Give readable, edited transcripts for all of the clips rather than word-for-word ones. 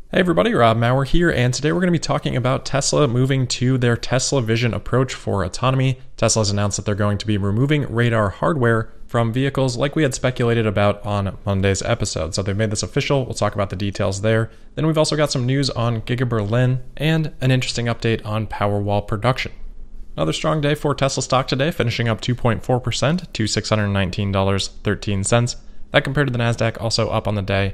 Hey everybody, Rob Maurer here, and today we're going to be talking about Tesla moving to their Tesla Vision approach for autonomy. Tesla has announced that they're going to be removing radar hardware from vehicles like we had speculated about on Monday's episode. So they've made this official. We'll talk about the details there. Then we've also got some news on Giga Berlin and an interesting update on Powerwall production. Another strong day for Tesla stock today, finishing up 2.4% to $619.13. That compared to the Nasdaq, also up on the day,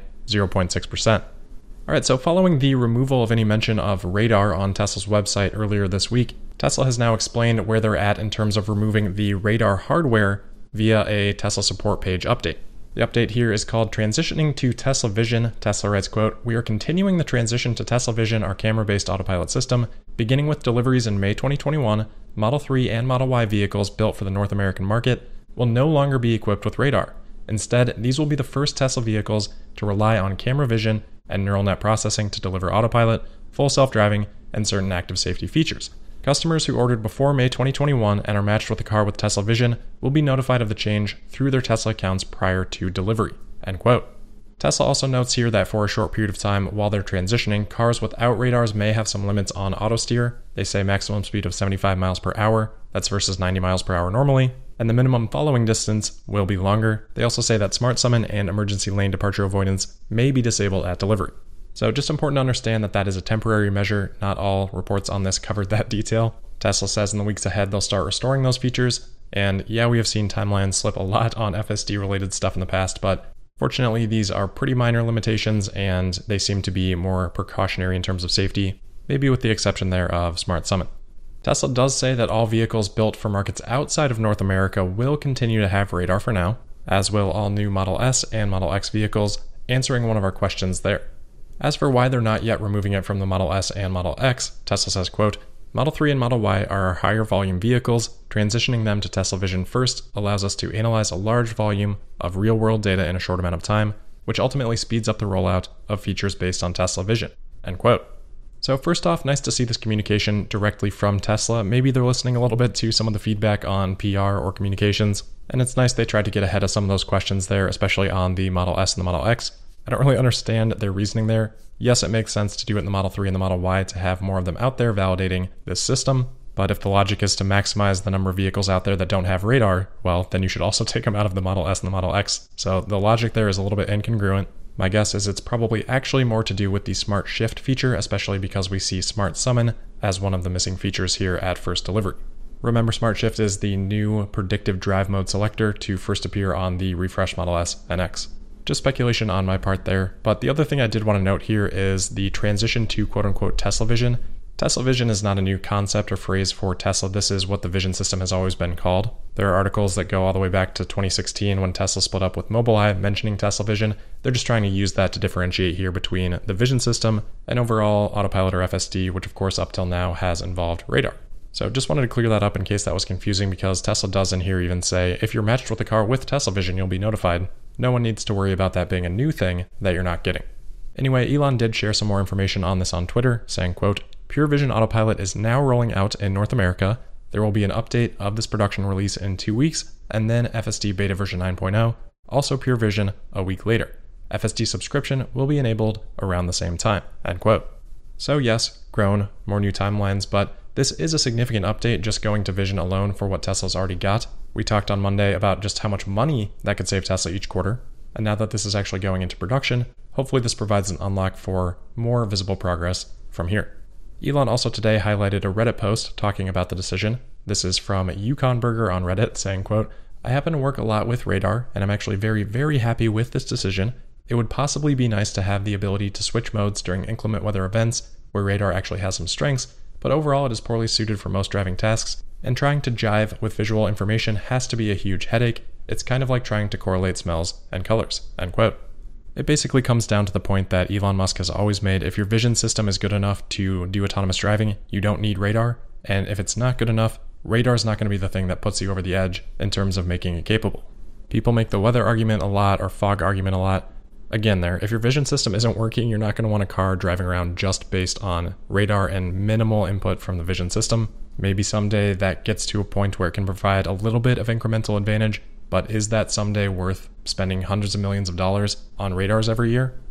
0.6%. Alright, so following the removal of any mention of radar on Tesla's website earlier this week, Tesla has now explained where they're at in terms of removing the radar hardware via a Tesla support page update. The update here is called Transitioning to Tesla Vision. Tesla writes, quote, "We are continuing the transition to Tesla Vision, our camera-based autopilot system, beginning with deliveries in May 2021. Model 3 and Model Y vehicles built for the North American market will no longer be equipped with radar. Instead, these will be the first Tesla vehicles to rely on camera vision and neural net processing to deliver autopilot, full self-driving, and certain active safety features. Customers who ordered before May 2021 and are matched with a car with Tesla Vision will be notified of the change through their Tesla accounts prior to delivery." End quote. Tesla also notes here that for a short period of time while they're transitioning, cars without radars may have some limits on auto steer. They say maximum speed of 75 miles per hour, that's versus 90 miles per hour normally, and the minimum following distance will be longer. They also say that Smart Summon and emergency lane departure avoidance may be disabled at delivery. So just important to understand that that is a temporary measure. Not all reports on this covered that detail. Tesla says in the weeks ahead they'll start restoring those features, and yeah, we have seen timelines slip a lot on FSD related stuff in the past, but fortunately these are pretty minor limitations and they seem to be more precautionary in terms of safety, maybe with the exception there of Smart Summon. Tesla does say that all vehicles built for markets outside of North America will continue to have radar for now, as will all new Model S and Model X vehicles, answering one of our questions there. As for why they're not yet removing it from the Model S and Model X, Tesla says, quote, "Model 3 and Model Y are our higher volume vehicles. Transitioning them to Tesla Vision first allows us to analyze a large volume of real-world data in a short amount of time, which ultimately speeds up the rollout of features based on Tesla Vision." End quote. So first off, nice to see this communication directly from Tesla. Maybe they're listening a little bit to some of the feedback on PR or communications, and it's nice they tried to get ahead of some of those questions there, especially on the Model S and the Model X. I don't really understand their reasoning there. Yes, it makes sense to do it in the Model 3 and the Model Y to have more of them out there validating this system, but if the logic is to maximize the number of vehicles out there that don't have radar, well, then you should also take them out of the Model S and the Model X. So the logic there is a little bit incongruent. My guess is it's probably actually more to do with the Smart Shift feature, especially because we see Smart Summon as one of the missing features here at first delivery. Remember, Smart Shift is the new predictive drive mode selector to first appear on the refreshed Model S and X. Just speculation on my part there, but the other thing I did want to note here is the transition to quote-unquote Tesla Vision. Tesla Vision is not a new concept or phrase for Tesla. This is what the Vision system has always been called. There are articles that go all the way back to 2016 when Tesla split up with Mobileye mentioning Tesla Vision. They're just trying to use that to differentiate here between the Vision system and overall Autopilot or FSD, which of course up till now has involved radar. So just wanted to clear that up in case that was confusing, because Tesla does in here even say, if you're matched with a car with Tesla Vision, you'll be notified. No one needs to worry about that being a new thing that you're not getting. Anyway, Elon did share some more information on this on Twitter, saying, quote, "Pure Vision Autopilot is now rolling out in North America. There will be an update of this production release in 2 weeks, and then FSD Beta version 9.0, also Pure Vision a week later. FSD subscription will be enabled around the same time." End quote. So yes, grown, more new timelines, but this is a significant update just going to Vision alone for what Tesla's already got. We talked on Monday about just how much money that could save Tesla each quarter, and now that this is actually going into production, hopefully this provides an unlock for more visible progress from here. Elon also today highlighted a Reddit post talking about the decision. This is from Yukon Burger on Reddit saying, quote, "I happen to work a lot with radar, and I'm actually very, very happy with this decision. It would possibly be nice to have the ability to switch modes during inclement weather events where radar actually has some strengths, but overall it is poorly suited for most driving tasks, and trying to jive with visual information has to be a huge headache. It's kind of like trying to correlate smells and colors." End quote. It basically comes down to the point that Elon Musk has always made. If your vision system is good enough to do autonomous driving, you don't need radar, and if it's not good enough, radar is not going to be the thing that puts you over the edge in terms of making it capable. People make the weather argument a lot or fog argument a lot. Again there, if your vision system isn't working, you're not going to want a car driving around just based on radar and minimal input from the vision system. Maybe someday that gets to a point where it can provide a little bit of incremental advantage, but is that someday worth spending hundreds of millions of dollars on radars every year?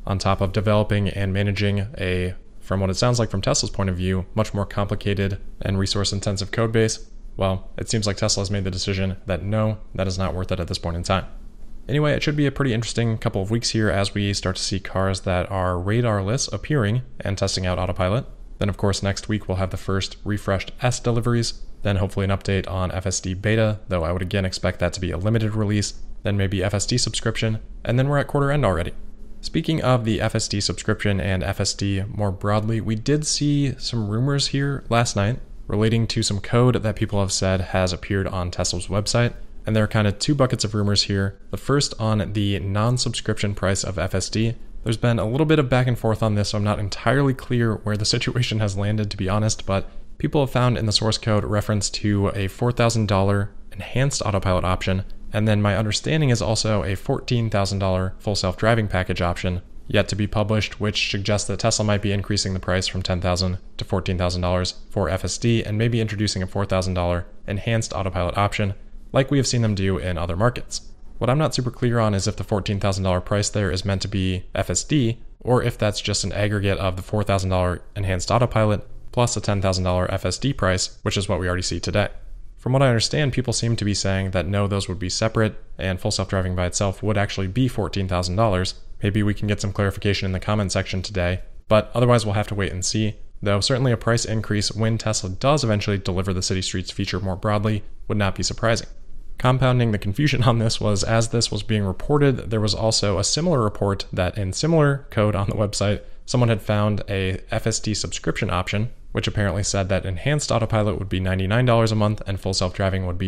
on top of developing and managing a, from what it sounds like from Tesla's point of view, much more complicated and resource-intensive code base, well, it seems like Tesla has made the decision that no, that is not worth it at this point in time. Anyway, it should be a pretty interesting couple of weeks here as we start to see cars that are radarless appearing and testing out autopilot. Then, of course, next week we'll have the first refreshed S deliveries, then hopefully an update on FSD beta, though I would again expect that to be a limited release, then maybe FSD subscription, and then we're at quarter end already. Speaking of the FSD subscription and FSD more broadly, we did see some rumors here last night relating to some code that people have said has appeared on Tesla's website. And there are kind of two buckets of rumors here. The first on the non-subscription price of FSD. There's been a little bit of back and forth on this, so I'm not entirely clear where the situation has landed, to be honest, but people have found in the source code reference to a $4,000 enhanced autopilot option, and then my understanding is also a $14,000 full self-driving package option yet to be published, which suggests that Tesla might be increasing the price from $10,000 to $14,000 for FSD and maybe introducing a $4,000 enhanced autopilot option, like we have seen them do in other markets. What I'm not super clear on is if the $14,000 price there is meant to be FSD, or if that's just an aggregate of the $4,000 enhanced autopilot plus a $10,000 FSD price, which is what we already see today. From what I understand, people seem to be saying that no, those would be separate, and full self-driving by itself would actually be $14,000. Maybe we can get some clarification in the comment section today, but otherwise we'll have to wait and see. Though certainly a price increase when Tesla does eventually deliver the City Streets feature more broadly would not be surprising. Compounding the confusion on this was, as this was being reported, there was also a similar report that in similar code on the website, someone had found a FSD subscription option, which apparently said that enhanced autopilot would be $99 a month and full self-driving would be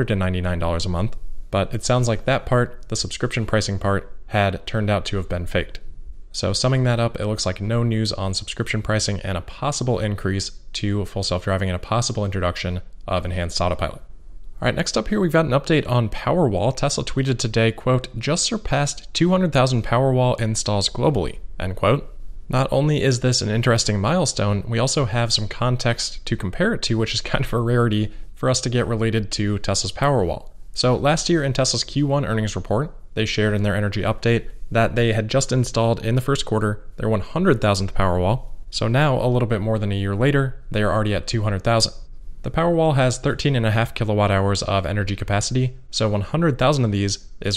$199 a month. But it sounds like that part, the subscription pricing part, had turned out to have been faked. So summing that up, it looks like no news on subscription pricing and a possible increase to full self-driving and a possible introduction of enhanced autopilot. All right, next up here, we've got an update on Powerwall. Tesla tweeted today, quote, just surpassed 200,000 Powerwall installs globally, end quote. Not only is this an interesting milestone, we also have some context to compare it to, which is kind of a rarity for us to get related to Tesla's Powerwall. So last year in Tesla's Q1 earnings report, they shared in their energy update that they had just installed in the first quarter their 100,000th Powerwall. So now, a little bit more than a year later, they are already at 200,000. The Powerwall has 13.5 kilowatt hours of energy capacity, so 100,000 of these is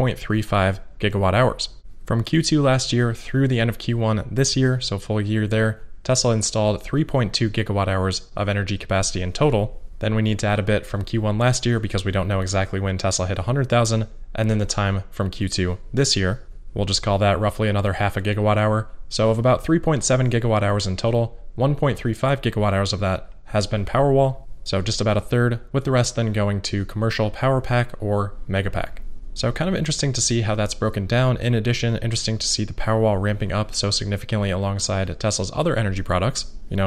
1.35 gigawatt hours. From Q2 last year through the end of Q1 this year, so full year there, Tesla installed 3.2 gigawatt hours of energy capacity in total. Then we need to add a bit from Q1 last year because we don't know exactly when Tesla hit 100,000, and then the time from Q2 this year. We'll just call that roughly another half a gigawatt hour. So of about 3.7 gigawatt hours in total, 1.35 gigawatt hours of that has been Powerwall, so just about a third, with the rest then going to commercial Powerpack or Megapack. So kind of interesting to see how that's broken down. In addition, interesting to see the Powerwall ramping up so significantly alongside Tesla's other energy products.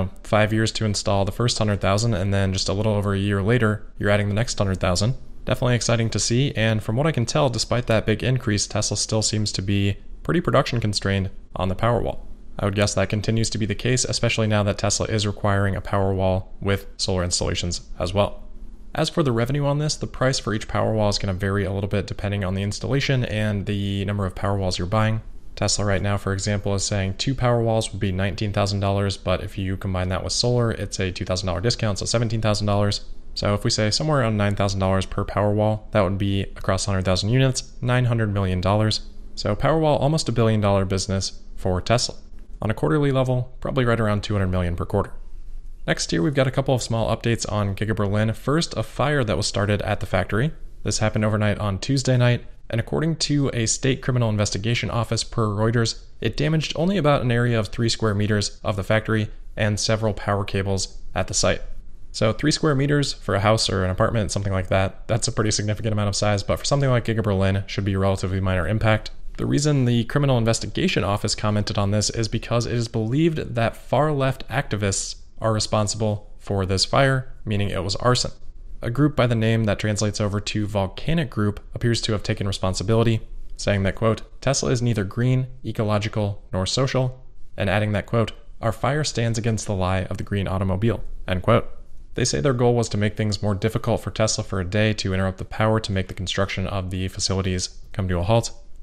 5 years to install the first 100,000, and then just a little over a year later, you're adding the next 100,000. Definitely exciting to see, and from what I can tell, despite that big increase, Tesla still seems to be pretty production constrained on the Powerwall. I would guess that continues to be the case, especially now that Tesla is requiring a Powerwall with solar installations as well. As for the revenue on this, the price for each Powerwall is going to vary a little bit depending on the installation and the number of Powerwalls you're buying. Tesla right now, for example, is saying 2 Powerwalls would be $19,000, but if you combine that with solar, it's a $2,000 discount, so $17,000. So if we say somewhere around $9,000 per Powerwall, that would be across 100,000 units, $900 million. So Powerwall, almost $1 billion business for Tesla. On a quarterly level, probably right around $200 million per quarter. Next here, we've got a couple of small updates on Giga Berlin. First, a fire that was started at the factory. This happened overnight on Tuesday night, and according to a state criminal investigation office per Reuters, it damaged only about an area of 3 square meters of the factory and several power cables at the site. So 3 square meters for a house or an apartment, something like that, that's a pretty significant amount of size, but for something like Giga Berlin, should be a relatively minor impact. The reason the Criminal Investigation Office commented on this is because it is believed that far-left activists are responsible for this fire, meaning it was arson. A group by the name that translates over to Volcanic Group appears to have taken responsibility, saying that, quote, Tesla is neither green, ecological, nor social, and adding that, quote, our fire stands against the lie of the green automobile, end quote. They say their goal was to make things more difficult for Tesla for a day to interrupt the power to make the construction of the facilities come to a halt.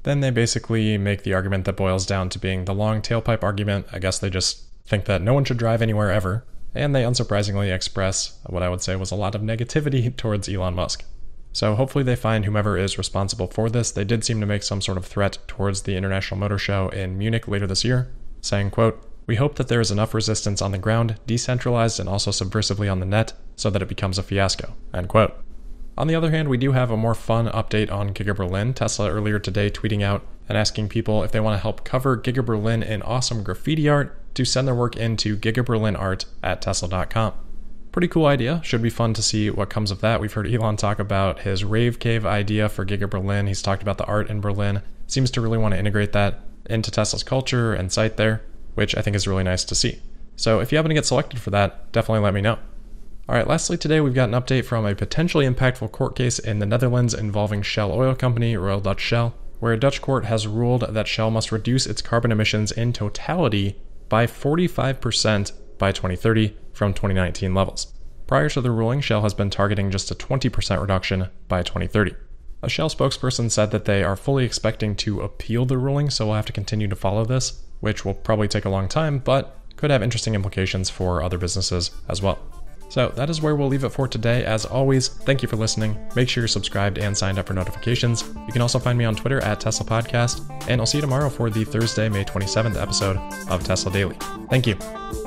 Then they basically make the argument that boils down to being the long tailpipe argument. I guess they just think that no one should drive anywhere ever. And they unsurprisingly express what I would say was a lot of negativity towards Elon Musk. So hopefully they find whomever is responsible for this. They did seem to make some sort of threat towards the International Motor Show in Munich later this year, saying, quote, "We hope that there is enough resistance on the ground, decentralized and also subversively on the net, so that it becomes a fiasco," end quote. On the other hand, we do have a more fun update on Giga Berlin. Tesla earlier today tweeting out and asking people if they want to help cover Giga Berlin in awesome graffiti art to send their work into gigaberlinart@tesla.com. Pretty cool idea. Should be fun to see what comes of that. We've heard Elon talk about his rave cave idea for Giga Berlin. He's talked about the art in Berlin. Seems to really want to integrate that into Tesla's culture and site there, which I think is really nice to see. So if you happen to get selected for that, definitely let me know. All right, lastly today, we've got an update from a potentially impactful court case in the Netherlands involving Shell Oil Company, Royal Dutch Shell, where a Dutch court has ruled that Shell must reduce its carbon emissions in totality by 45% by 2030 from 2019 levels. Prior to the ruling, Shell has been targeting just a 20% reduction by 2030. A Shell spokesperson said that they are fully expecting to appeal the ruling, so we'll have to continue to follow this, which will probably take a long time, but could have interesting implications for other businesses as well. So that is where we'll leave it for today. As always, thank you for listening. Make sure you're subscribed and signed up for notifications. You can also find me on Twitter @Tesla Podcast, and I'll see you tomorrow for the Thursday, May 27th episode of Tesla Daily. Thank you.